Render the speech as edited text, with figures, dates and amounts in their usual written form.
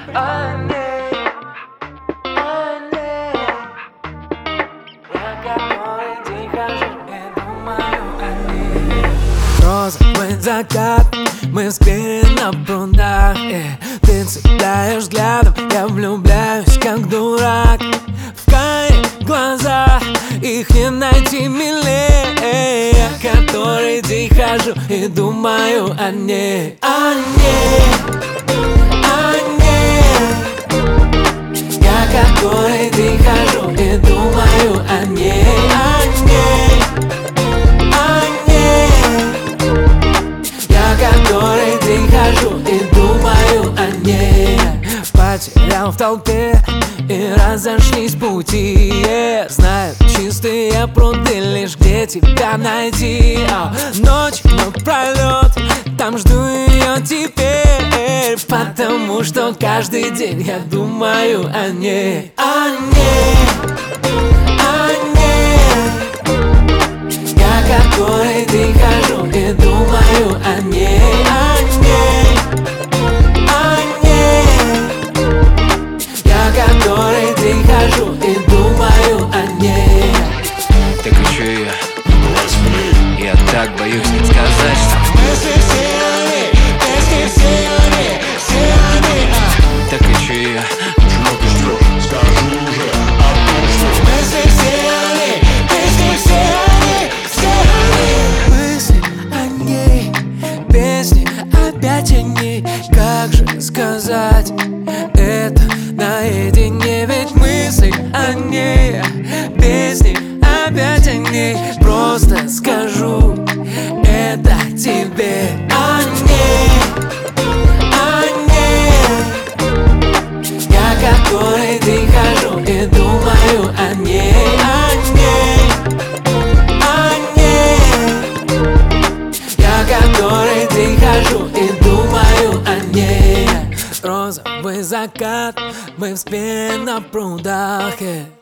о ней, о ней. Я который день хожу и думаю о ней. Розовый закат, мы в сквере на прудах, ты цепляешь взглядом, я влюбляюсь как дурак. В карих глазах, их не найти милее. Я который день хожу и думаю о ней, о ней, о ней. Я который день хожу и думаю о ней, о ней, о ней. Я который день хожу и думаю о ней. Потерял в толпе и разошлись пути, знаю чистые пруды, лишь где тебя найти. Ночь напролет, там жду ее теперь, потому что каждый день я думаю о ней, о ней, о ней. Я который день хожу и думаю о ней, о ней, о ней. Я который день хожу и думаю о ней. Так еще и я так боюсь сказать, что Мысли все они, песни все они, все они. так еще и Чего ты ждешь? Скажи уже о том, что Мысли все они, песни все они, все они. Мысли о ней, песни опять о ней. Как же сказать это наедине? Ведь мысли о ней, песни опять о ней. Просто скажу это тебе, о ней, о ней. Я который день хожу и думаю о ней, о ней, о ней. Я который день хожу и думаю о ней. Розовый закат, мы в спине на прудах,